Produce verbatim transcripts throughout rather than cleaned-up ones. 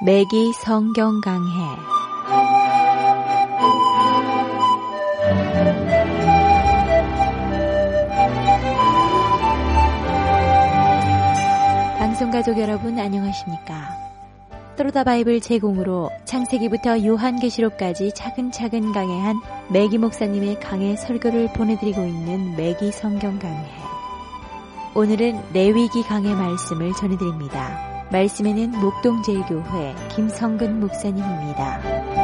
매기 성경 강해. 방송가족 여러분 안녕하십니까? 또르다 바이블 제공으로 창세기부터 요한계시록까지 차근차근 강해한 매기 목사님의 강해 설교를 보내드리고 있는 매기 성경 강해. 오늘은 레위기 강해 말씀을 전해드립니다. 말씀에는 목동제일교회 김성근 목사님입니다.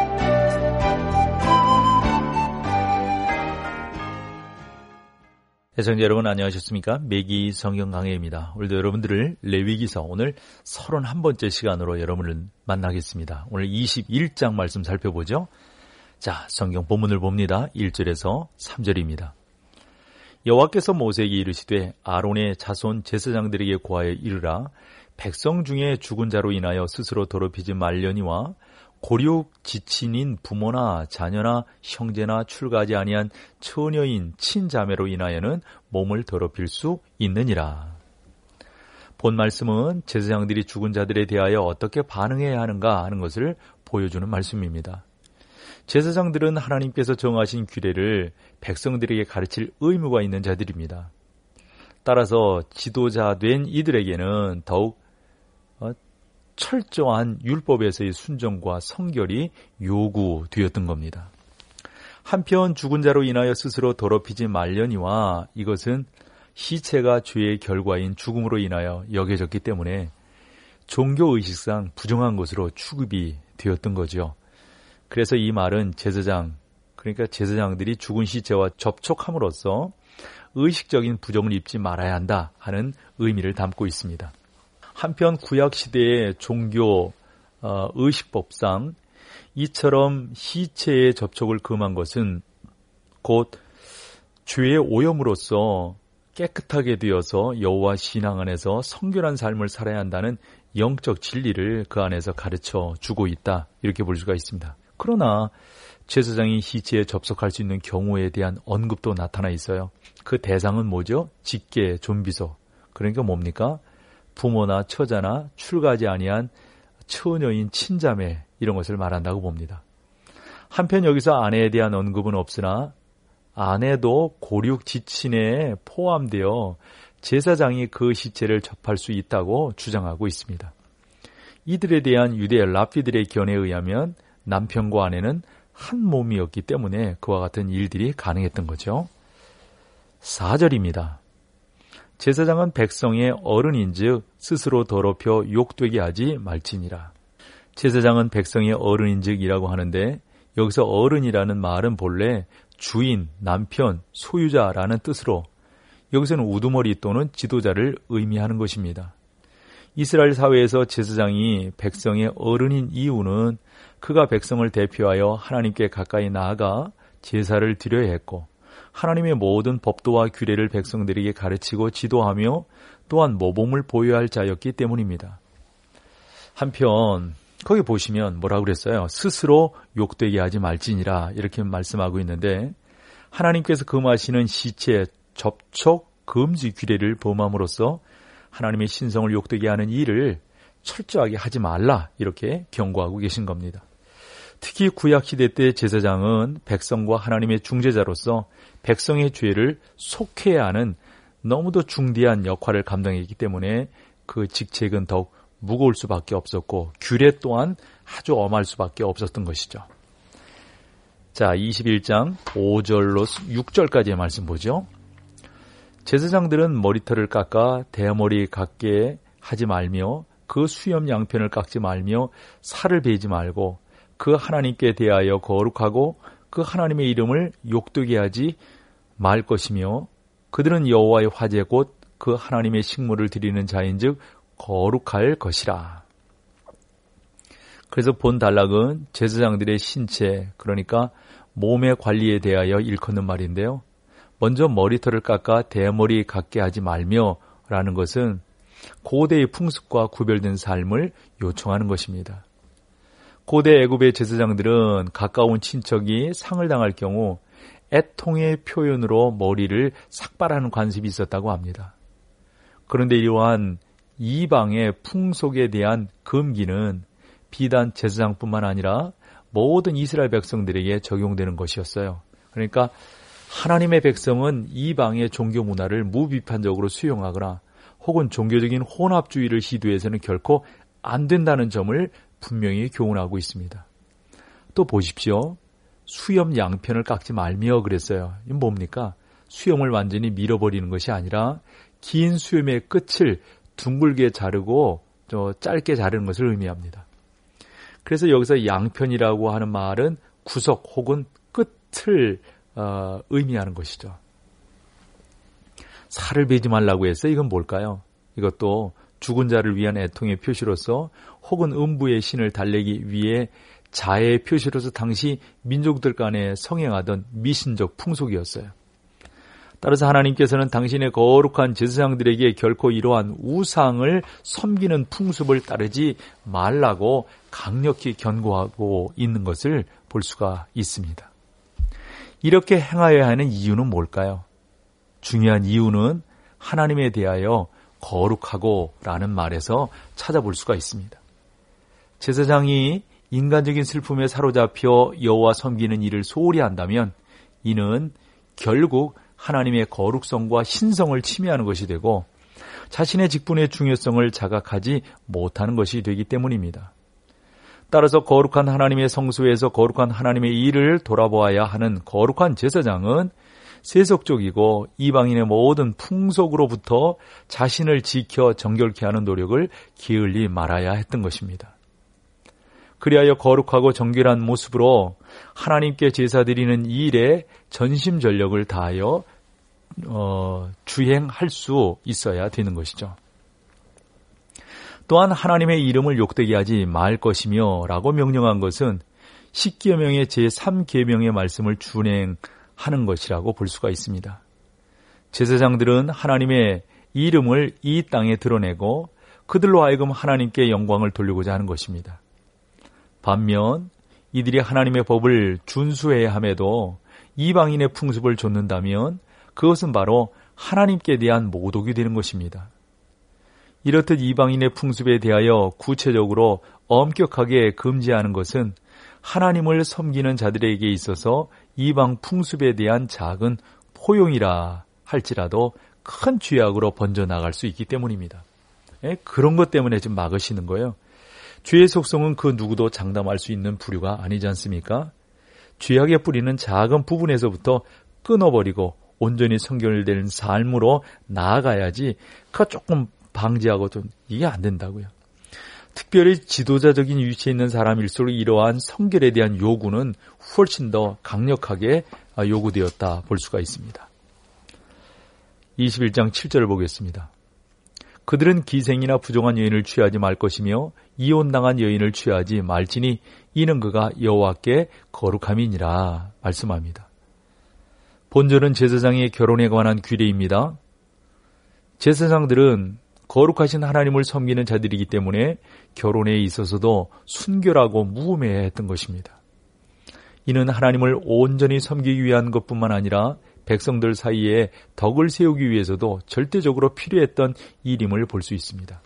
애청자 여러분 안녕하셨습니까? 매기 성경 강해입니다. 오늘도 여러분들을 레위기서 오늘 서른한 번째 시간으로 여러분을 만나겠습니다. 오늘 이십일 장 말씀 살펴보죠. 자, 성경 본문을 봅니다. 일 절에서 삼 절입니다. 여호와께서 모세에게 이르시되 아론의 자손 제사장들에게 고하여 이르라. 백성 중에 죽은 자로 인하여 스스로 더럽히지 말려니와 고륙 지친인 부모나 자녀나 형제나 출가하지 아니한 처녀인 친자매로 인하여는 몸을 더럽힐 수 있느니라. 본 말씀은 제사장들이 죽은 자들에 대하여 어떻게 반응해야 하는가 하는 것을 보여주는 말씀입니다. 제사장들은 하나님께서 정하신 규례를 백성들에게 가르칠 의무가 있는 자들입니다. 따라서 지도자 된 이들에게는 더욱 철저한 율법에서의 순종과 성결이 요구되었던 겁니다. 한편 죽은 자로 인하여 스스로 더럽히지 말려니와 이것은 시체가 죄의 결과인 죽음으로 인하여 여겨졌기 때문에 종교의식상 부정한 것으로 취급이 되었던 거죠. 그래서 이 말은 제사장, 그러니까 제사장들이 죽은 시체와 접촉함으로써 의식적인 부정을 입지 말아야 한다 하는 의미를 담고 있습니다. 한편 구약시대의 종교 어, 의식법상 이처럼 시체의 접촉을 금한 것은 곧 죄의 오염으로써 깨끗하게 되어서 여호와 신앙 안에서 성결한 삶을 살아야 한다는 영적 진리를 그 안에서 가르쳐 주고 있다, 이렇게 볼 수가 있습니다. 그러나 제사장이 시체에 접촉할 수 있는 경우에 대한 언급도 나타나 있어요. 그 대상은 뭐죠? 직계 존비소. 그러니까 뭡니까? 부모나 처자나 출가하지 아니한 처녀인 친자매, 이런 것을 말한다고 봅니다. 한편 여기서 아내에 대한 언급은 없으나 아내도 고륙 지친에 포함되어 제사장이 그 시체를 접할 수 있다고 주장하고 있습니다. 이들에 대한 유대 랍비들의 견해에 의하면 남편과 아내는 한 몸이었기 때문에 그와 같은 일들이 가능했던 거죠. 사 절입니다. 제사장은 백성의 어른인즉 스스로 더럽혀 욕되게 하지 말지니라. 제사장은 백성의 어른인즉이라고 하는데 여기서 어른이라는 말은 본래 주인, 남편, 소유자라는 뜻으로 여기서는 우두머리 또는 지도자를 의미하는 것입니다. 이스라엘 사회에서 제사장이 백성의 어른인 이유는 그가 백성을 대표하여 하나님께 가까이 나아가 제사를 드려야 했고 하나님의 모든 법도와 규례를 백성들에게 가르치고 지도하며 또한 모범을 보여야 할 자였기 때문입니다. 한편 거기 보시면 뭐라고 그랬어요? 스스로 욕되게 하지 말지니라, 이렇게 말씀하고 있는데 하나님께서 금하시는 시체 접촉 금지 규례를 범함으로써 하나님의 신성을 욕되게 하는 일을 철저하게 하지 말라, 이렇게 경고하고 계신 겁니다. 특히 구약시대 때 제사장은 백성과 하나님의 중재자로서 백성의 죄를 속해야 하는 너무도 중대한 역할을 감당했기 때문에 그 직책은 더욱 무거울 수밖에 없었고 규례 또한 아주 엄할 수밖에 없었던 것이죠. 자, 이십일 장 오 절로 육 절까지의 말씀 보죠. 제사장들은 머리털을 깎아 대머리 같게 하지 말며 그 수염 양편을 깎지 말며 살을 베지 말고 그 하나님께 대하여 거룩하고 그 하나님의 이름을 욕되게 하지 말 것이며 그들은 여호와의 화제 곧 그 하나님의 식물을 드리는 자인즉 거룩할 것이라. 그래서 본 단락은 제사장들의 신체, 그러니까 몸의 관리에 대하여 일컫는 말인데요. 먼저 머리털을 깎아 대머리 같게 하지 말며 라는 것은 고대의 풍습과 구별된 삶을 요청하는 것입니다. 고대 애굽의 제사장들은 가까운 친척이 상을 당할 경우 애통의 표현으로 머리를 삭발하는 관습이 있었다고 합니다. 그런데 이러한 이방의 풍속에 대한 금기는 비단 제사장뿐만 아니라 모든 이스라엘 백성들에게 적용되는 것이었어요. 그러니까 하나님의 백성은 이방의 종교 문화를 무비판적으로 수용하거나 혹은 종교적인 혼합주의를 시도해서는 결코 안 된다는 점을 분명히 교훈하고 있습니다. 또 보십시오. 수염 양편을 깎지 말며 그랬어요. 이건 뭡니까? 수염을 완전히 밀어버리는 것이 아니라 긴 수염의 끝을 둥글게 자르고 저 짧게 자르는 것을 의미합니다. 그래서 여기서 양편이라고 하는 말은 구석 혹은 끝을 어, 의미하는 것이죠. 살을 베지 말라고 해서 이건 뭘까요? 이것도 죽은 자를 위한 애통의 표시로서 혹은 음부의 신을 달래기 위해 자해의 표시로서 당시 민족들 간에 성행하던 미신적 풍속이었어요. 따라서 하나님께서는 당신의 거룩한 제사장들에게 결코 이러한 우상을 섬기는 풍습을 따르지 말라고 강력히 경고하고 있는 것을 볼 수가 있습니다. 이렇게 행하여야 하는 이유는 뭘까요? 중요한 이유는 하나님에 대하여 거룩하고 라는 말에서 찾아볼 수가 있습니다. 제사장이 인간적인 슬픔에 사로잡혀 여호와 섬기는 일을 소홀히 한다면 이는 결국 하나님의 거룩성과 신성을 침해하는 것이 되고 자신의 직분의 중요성을 자각하지 못하는 것이 되기 때문입니다. 따라서 거룩한 하나님의 성소에서 거룩한 하나님의 일을 돌아보아야 하는 거룩한 제사장은 세속적이고 이방인의 모든 풍속으로부터 자신을 지켜 정결케 하는 노력을 게을리 말아야 했던 것입니다. 그리하여 거룩하고 정결한 모습으로 하나님께 제사드리는 이 일에 전심전력을 다하여 어, 주행할 수 있어야 되는 것이죠. 또한 하나님의 이름을 욕되게 하지 말 것이며 라고 명령한 것은 십계명의 제삼 계명의 말씀을 준행하는 것이라고 볼 수가 있습니다. 제사장들은 하나님의 이름을 이 땅에 드러내고 그들로 하여금 하나님께 영광을 돌리고자 하는 것입니다. 반면 이들이 하나님의 법을 준수해야 함에도 이방인의 풍습을 좇는다면 그것은 바로 하나님께 대한 모독이 되는 것입니다. 이렇듯 이방인의 풍습에 대하여 구체적으로 엄격하게 금지하는 것은 하나님을 섬기는 자들에게 있어서 이방 풍습에 대한 작은 포용이라 할지라도 큰 죄악으로 번져나갈 수 있기 때문입니다. 그런 것 때문에 지금 막으시는 거예요. 죄의 속성은 그 누구도 장담할 수 있는 부류가 아니지 않습니까? 죄악의 뿌리는 작은 부분에서부터 끊어버리고 온전히 성결된 삶으로 나아가야지 그 조금 방지하고 좀 이게 안 된다고요. 특별히 지도자적인 위치에 있는 사람일수록 이러한 성결에 대한 요구는 훨씬 더 강력하게 요구되었다 볼 수가 있습니다. 이십일 장 칠 절을 보겠습니다. 그들은 기생이나 부정한 여인을 취하지 말 것이며 이혼당한 여인을 취하지 말지니 이는 그가 여호와께 거룩함이니라 말씀합니다. 본절은 제사장의 결혼에 관한 규례입니다. 제사장들은 거룩하신 하나님을 섬기는 자들이기 때문에 결혼에 있어서도 순결하고 무음해야 했던 것입니다. 이는 하나님을 온전히 섬기기 위한 것뿐만 아니라 백성들 사이에 덕을 세우기 위해서도 절대적으로 필요했던 일임을 볼 수 있습니다.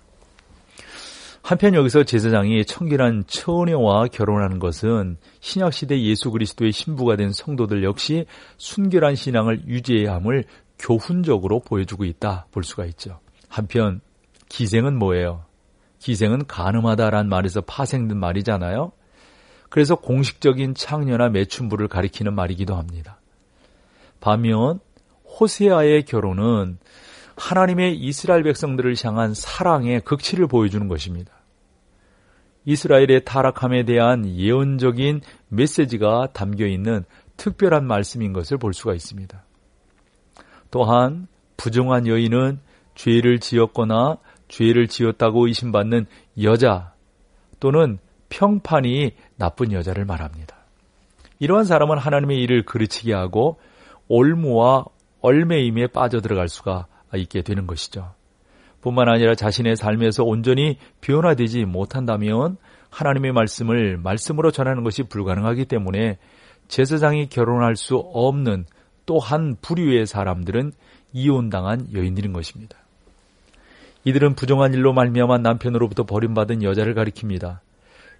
한편 여기서 제사장이 청결한 처녀와 결혼하는 것은 신약시대 예수 그리스도의 신부가 된 성도들 역시 순결한 신앙을 유지해야 함을 교훈적으로 보여주고 있다 볼 수가 있죠. 한편 기생은 뭐예요? 기생은 간음하다라는 말에서 파생된 말이잖아요. 그래서 공식적인 창녀나 매춘부를 가리키는 말이기도 합니다. 반면 호세아의 결혼은 하나님의 이스라엘 백성들을 향한 사랑의 극치를 보여주는 것입니다. 이스라엘의 타락함에 대한 예언적인 메시지가 담겨있는 특별한 말씀인 것을 볼 수가 있습니다. 또한 부정한 여인은 죄를 지었거나 죄를 지었다고 의심받는 여자 또는 평판이 나쁜 여자를 말합니다. 이러한 사람은 하나님의 일을 그르치게 하고 올무와 얼매임에 빠져들어갈 수가 있게 되는 것이죠. 뿐만 아니라 자신의 삶에서 온전히 변화되지 못한다면 하나님의 말씀을 말씀으로 전하는 것이 불가능하기 때문에 제사장이 결혼할 수 없는 또 한 부류의 사람들은 이혼당한 여인들인 것입니다. 이들은 부정한 일로 말미암아 남편으로부터 버림받은 여자를 가리킵니다.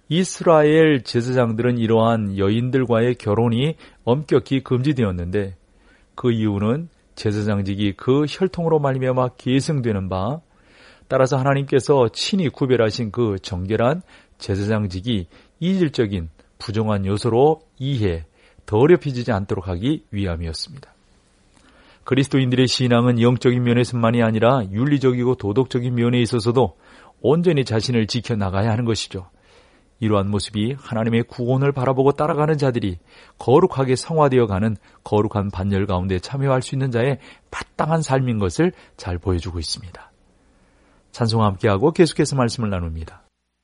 이스라엘 제사장들은 이러한 여인들과의 결혼이 엄격히 금지되었는데 그 이유는 제사장직이 그 혈통으로 말미암아 계승되는 바, 따라서 하나님께서 친히 구별하신 그 정결한 제사장직이 이질적인 부정한 요소로 이해, 더럽혀지지 않도록 하기 위함이었습니다. 그리스도인들의 신앙은 영적인 면에서만이 아니라 윤리적이고 도덕적인 면에 있어서도 온전히 자신을 지켜나가야 하는 것이죠. 이러한 모습이 하나님의 구원을 바라보고 따라가는 자들이 거룩하게 성화되어가는 거룩한 반열 가운데 참여할 수 있는 자의 마땅한 삶인 것을 잘 보여주고 있습니다. 찬송과 함께하고 계속해서 말씀을 나눕니다.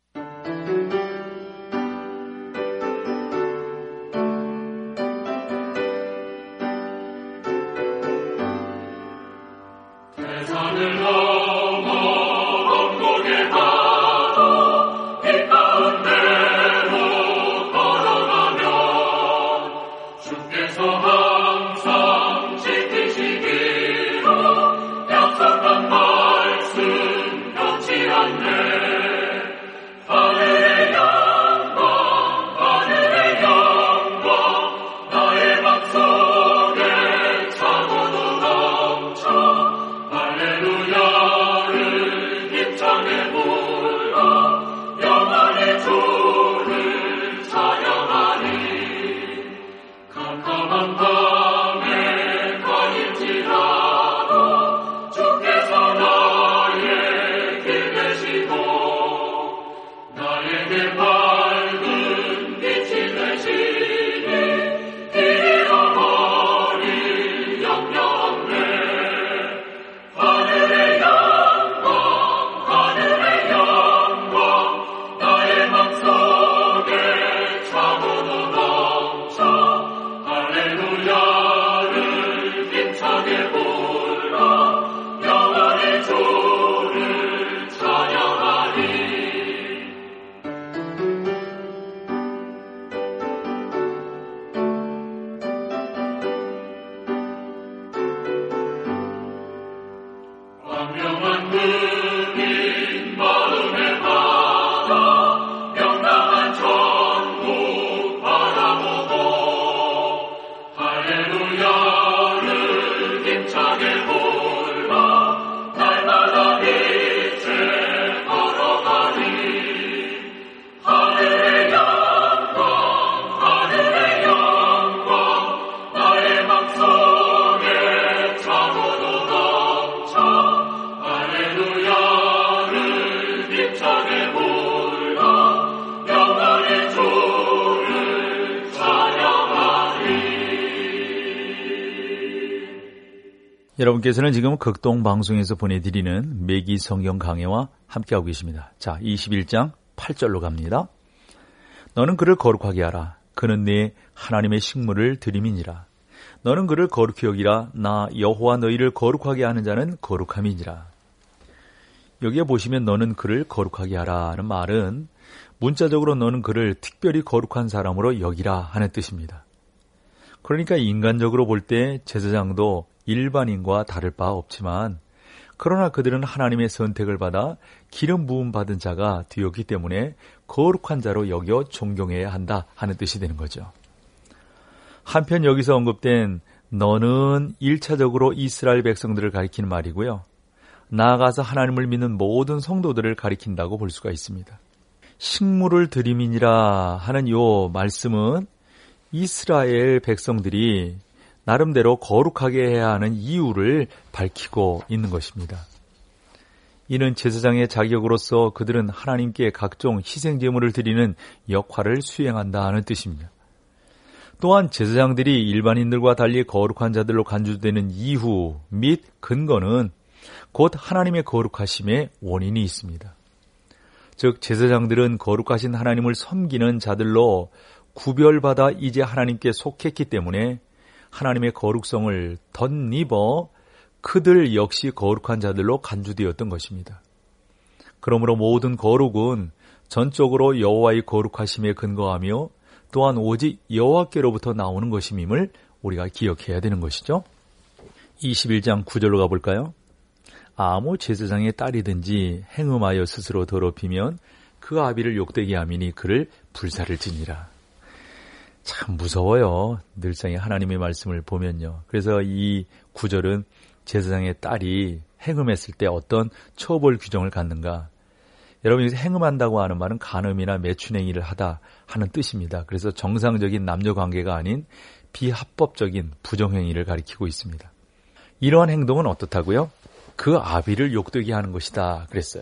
여러분께서는 지금 극동방송에서 보내드리는 매기 성경 강해와 함께하고 계십니다. 자, 이십일 장 팔 절로 갑니다. 너는 그를 거룩하게 하라. 그는 네 하나님의 식물을 드림이니라. 너는 그를 거룩히 여기라. 나 여호와 너희를 거룩하게 하는 자는 거룩함이니라. 여기에 보시면 너는 그를 거룩하게 하라는 말은 문자적으로 너는 그를 특별히 거룩한 사람으로 여기라 하는 뜻입니다. 그러니까 인간적으로 볼 때 제사장도 일반인과 다를 바 없지만 그러나 그들은 하나님의 선택을 받아 기름 부음 받은 자가 되었기 때문에 거룩한 자로 여겨 존경해야 한다 하는 뜻이 되는 거죠. 한편 여기서 언급된 너는 일차적으로 이스라엘 백성들을 가리키는 말이고요. 나아가서 하나님을 믿는 모든 성도들을 가리킨다고 볼 수가 있습니다. 식물을 드림이니라 하는 이 말씀은 이스라엘 백성들이 나름대로 거룩하게 해야 하는 이유를 밝히고 있는 것입니다. 이는 제사장의 자격으로서 그들은 하나님께 각종 희생제물을 드리는 역할을 수행한다 하는 뜻입니다. 또한 제사장들이 일반인들과 달리 거룩한 자들로 간주되는 이유 및 근거는 곧 하나님의 거룩하심의 원인이 있습니다. 즉 제사장들은 거룩하신 하나님을 섬기는 자들로 구별받아 이제 하나님께 속했기 때문에 하나님의 거룩성을 덧입어 그들 역시 거룩한 자들로 간주되었던 것입니다. 그러므로 모든 거룩은 전적으로 여호와의 거룩하심에 근거하며 또한 오직 여호와께로부터 나오는 것임을 우리가 기억해야 되는 것이죠. 이십일 장 구 절로 가볼까요? 아무 제사장의 딸이든지 행음하여 스스로 더럽히면 그 아비를 욕되게 하미니 그를 불사를 지니라. 참 무서워요. 늘상 하나님의 말씀을 보면요. 그래서 이 구절은 제사장의 딸이 행음했을 때 어떤 처벌 규정을 갖는가. 여러분 여기서 행음한다고 하는 말은 간음이나 매춘행위를 하다 하는 뜻입니다. 그래서 정상적인 남녀 관계가 아닌 비합법적인 부정행위를 가리키고 있습니다. 이러한 행동은 어떻다고요? 그 아비를 욕되게 하는 것이다 그랬어요.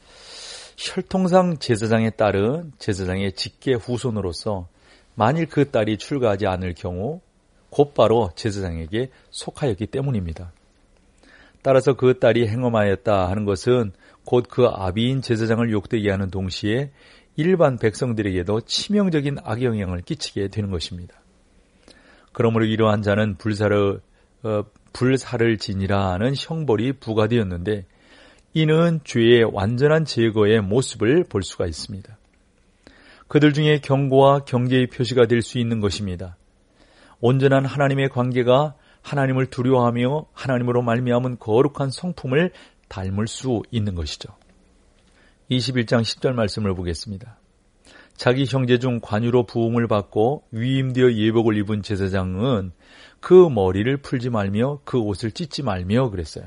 혈통상 제사장의 딸은 제사장의 직계 후손으로서 만일 그 딸이 출가하지 않을 경우 곧바로 제사장에게 속하였기 때문입니다. 따라서 그 딸이 행음하였다 하는 것은 곧 그 아비인 제사장을 욕되게 하는 동시에 일반 백성들에게도 치명적인 악영향을 끼치게 되는 것입니다. 그러므로 이러한 자는 불사를, 어, 불사를 지니라 하는 형벌이 부과되었는데 이는 죄의 완전한 제거의 모습을 볼 수가 있습니다. 그들 중에 경고와 경계의 표시가 될 수 있는 것입니다. 온전한 하나님의 관계가 하나님을 두려워하며 하나님으로 말미암은 거룩한 성품을 닮을 수 있는 것이죠. 이십일 장 십 절 말씀을 보겠습니다. 자기 형제 중 관유로 부음을 받고 위임되어 예복을 입은 제사장은 그 머리를 풀지 말며 그 옷을 찢지 말며 그랬어요.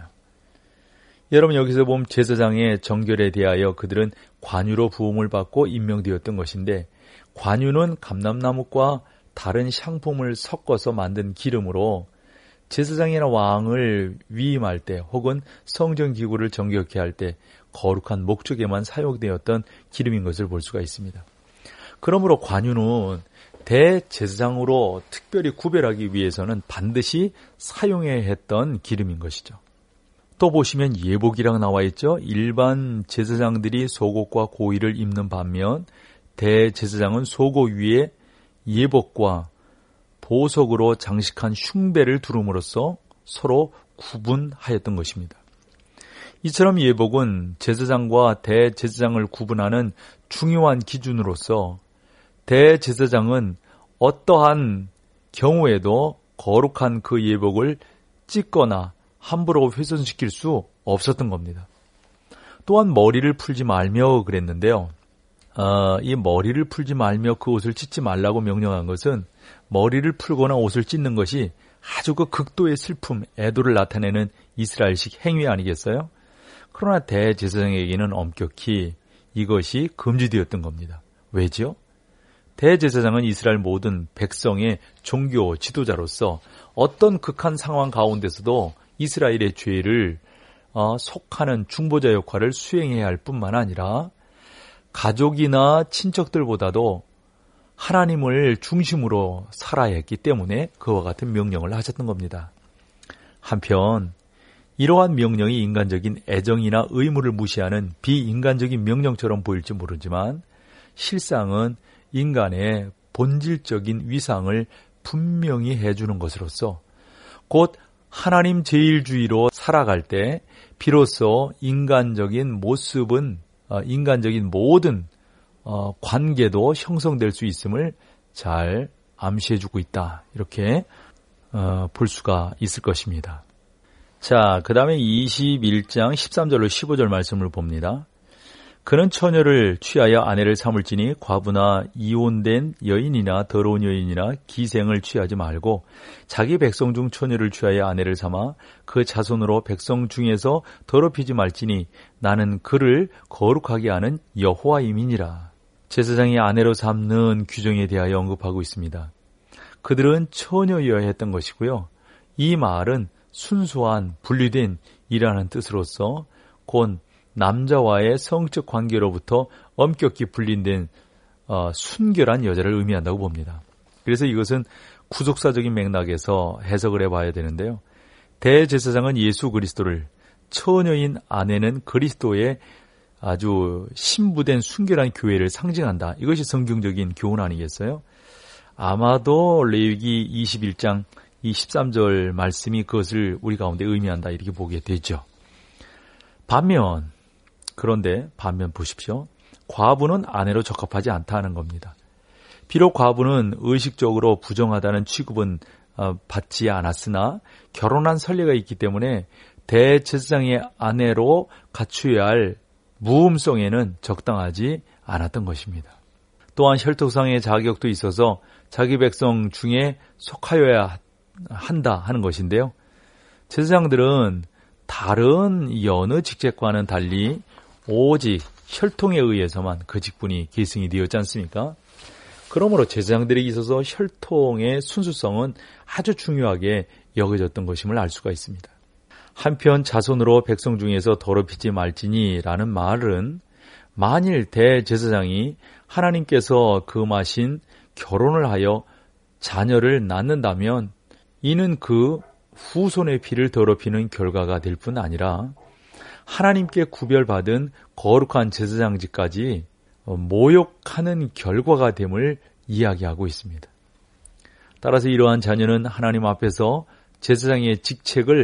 여러분 여기서 보면 제사장의 정결에 대하여 그들은 관유로 부음을 받고 임명되었던 것인데 관유는 감람나무과 다른 향품을 섞어서 만든 기름으로 제사장이나 왕을 위임할 때 혹은 성전기구를 정결케 할 때 거룩한 목적에만 사용되었던 기름인 것을 볼 수가 있습니다. 그러므로 관유는 대제사장으로 특별히 구별하기 위해서는 반드시 사용해야 했던 기름인 것이죠. 또 보시면 예복이라고 나와 있죠. 일반 제사장들이 속옷과 고의를 입는 반면 대제사장은 속옷 위에 예복과 보석으로 장식한 흉배를 두름으로써 서로 구분하였던 것입니다. 이처럼 예복은 제사장과 대제사장을 구분하는 중요한 기준으로서 대제사장은 어떠한 경우에도 거룩한 그 예복을 찢거나 함부로 훼손시킬 수 없었던 겁니다. 또한 머리를 풀지 말며 그랬는데요. 어, 이 머리를 풀지 말며 그 옷을 찢지 말라고 명령한 것은 머리를 풀거나 옷을 찢는 것이 아주 그 극도의 슬픔, 애도를 나타내는 이스라엘식 행위 아니겠어요? 그러나 대제사장에게는 엄격히 이것이 금지되었던 겁니다. 왜죠? 대제사장은 이스라엘 모든 백성의 종교 지도자로서 어떤 극한 상황 가운데서도 이스라엘의 죄를 어, 속하는 중보자 역할을 수행해야 할 뿐만 아니라 가족이나 친척들보다도 하나님을 중심으로 살아야 했기 때문에 그와 같은 명령을 하셨던 겁니다. 한편 이러한 명령이 인간적인 애정이나 의무를 무시하는 비인간적인 명령처럼 보일지 모르지만 실상은 인간의 본질적인 위상을 분명히 해주는 것으로서 곧 하나님 제일주의로 살아갈 때 비로소 인간적인 모습은 인간적인 모든 관계도 형성될 수 있음을 잘 암시해주고 있다. 이렇게 볼 수가 있을 것입니다. 자, 그 다음에 이십일 장 십삼 절로 십오 절 말씀을 봅니다. 그는 처녀를 취하여 아내를 삼을지니 과부나 이혼된 여인이나 더러운 여인이나 기생을 취하지 말고 자기 백성 중 처녀를 취하여 아내를 삼아 그 자손으로 백성 중에서 더럽히지 말지니 나는 그를 거룩하게 하는 여호와임이니라. 제사장이 아내로 삼는 규정에 대하여 언급하고 있습니다. 그들은 처녀여야 했던 것이고요. 이 말은 순수한 분리된 이라는 뜻으로서 곧 남자와의 성적 관계로부터 엄격히 분리된 어, 순결한 여자를 의미한다고 봅니다. 그래서 이것은 구속사적인 맥락에서 해석을 해봐야 되는데요. 대제사장은 예수 그리스도를, 처녀인 아내는 그리스도의 아주 신부된 순결한 교회를 상징한다. 이것이 성경적인 교훈 아니겠어요? 아마도 레위기 이십일 장 이 십삼 절 말씀이 그것을 우리 가운데 의미한다 이렇게 보게 되죠. 반면 그런데 반면 보십시오. 과부는 아내로 적합하지 않다는 겁니다. 비록 과부는 의식적으로 부정하다는 취급은 받지 않았으나 결혼한 선례가 있기 때문에 대제사장의 아내로 갖추어야 할 무음성에는 적당하지 않았던 것입니다. 또한 혈통상의 자격도 있어서 자기 백성 중에 속하여야 한다 하는 것인데요. 제사장들은 다른 여느 직책과는 달리 오직 혈통에 의해서만 그 직분이 계승이 되었지 않습니까? 그러므로 제사장들에게 있어서 혈통의 순수성은 아주 중요하게 여겨졌던 것임을 알 수가 있습니다. 한편 자손으로 백성 중에서 더럽히지 말지니라는 말은 만일 대제사장이 하나님께서 금하신 결혼을 하여 자녀를 낳는다면 이는 그 후손의 피를 더럽히는 결과가 될 뿐 아니라 하나님께 구별받은 거룩한 제사장직까지 모욕하는 결과가 됨을 이야기하고 있습니다. 따라서 이러한 자녀는 하나님 앞에서 제사장의 직책을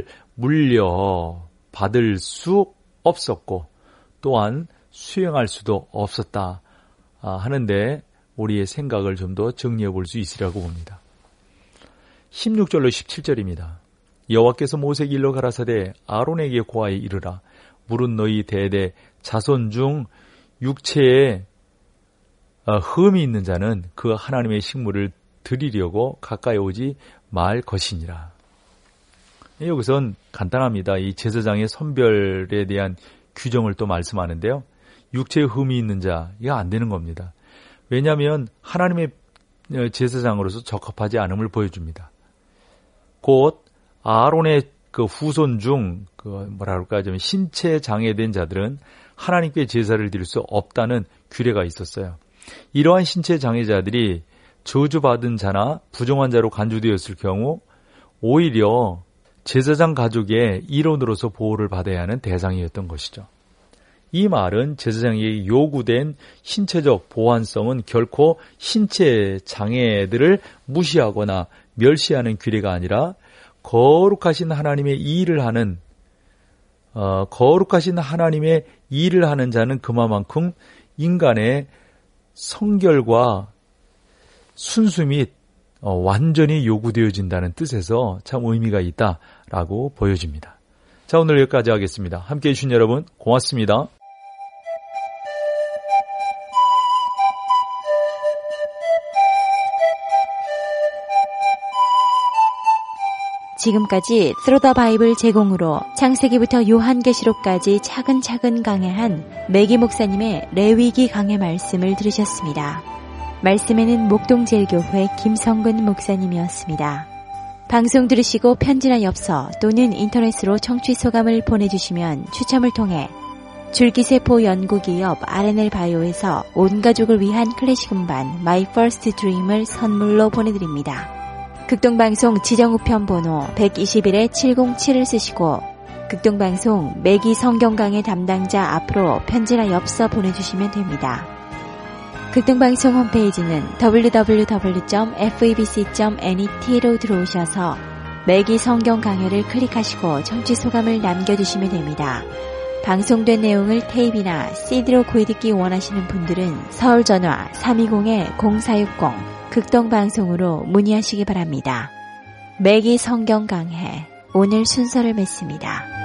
물려받을 수 없었고 또한 수행할 수도 없었다 하는데 우리의 생각을 좀 더 정리해 볼 수 있으리라고 봅니다. 십육 절로 십칠 절입니다. 여호와께서 모세에게 일러 가라사대 아론에게 고하여 이르라. 물은 너희 대대 자손 중 육체에 흠이 있는 자는 그 하나님의 식물을 드리려고 가까이 오지 말 것이니라. 여기선 간단합니다. 이 제사장의 선별에 대한 규정을 또 말씀하는데요. 육체에 흠이 있는 자, 이거 안 되는 겁니다. 왜냐하면 하나님의 제사장으로서 적합하지 않음을 보여줍니다. 곧 아론의 그 후손 중 그 뭐라 그럴까 좀 신체 장애된 자들은 하나님께 제사를 드릴 수 없다는 규례가 있었어요. 이러한 신체 장애자들이 저주받은 자나 부정한 자로 간주되었을 경우 오히려 제사장 가족의 일원으로서 보호를 받아야 하는 대상이었던 것이죠. 이 말은 제사장에게 요구된 신체적 보완성은 결코 신체 장애들을 무시하거나 멸시하는 규례가 아니라 거룩하신 하나님의 일을 하는 어, 거룩하신 하나님의 일을 하는 자는 그만큼 인간의 성결과 순수 및 어, 완전히 요구되어진다는 뜻에서 참 의미가 있다라고 보여집니다. 자, 오늘 여기까지 하겠습니다. 함께해 주신 여러분 고맙습니다. 지금까지 Through the Bible 제공으로 창세기부터 요한계시록까지 차근차근 강해한 매기 목사님의 레위기 강해 말씀을 들으셨습니다. 말씀에는 목동제일교회 김성근 목사님이었습니다. 방송 들으시고 편지나 엽서 또는 인터넷으로 청취 소감을 보내주시면 추첨을 통해 줄기세포 연구기업 알엔엘 바이오에서 온 가족을 위한 클래식 음반 My First Dream을 선물로 보내드립니다. 극동방송 지정우편 번호 백이십일에 칠공칠을 쓰시고 극동방송 매기 성경강의 담당자 앞으로 편지나 엽서 보내주시면 됩니다. 극동방송 홈페이지는 더블유 더블유 더블유 점 에프이비씨 점 net로 들어오셔서 매기 성경 강해를 클릭하시고 청취 소감을 남겨주시면 됩니다. 방송된 내용을 테이프나 씨디로 구해듣기 원하시는 분들은 서울 전화 삼이공 공사육공 극동방송으로 문의하시기 바랍니다. 매기 성경 강해 오늘 순서를 맺습니다.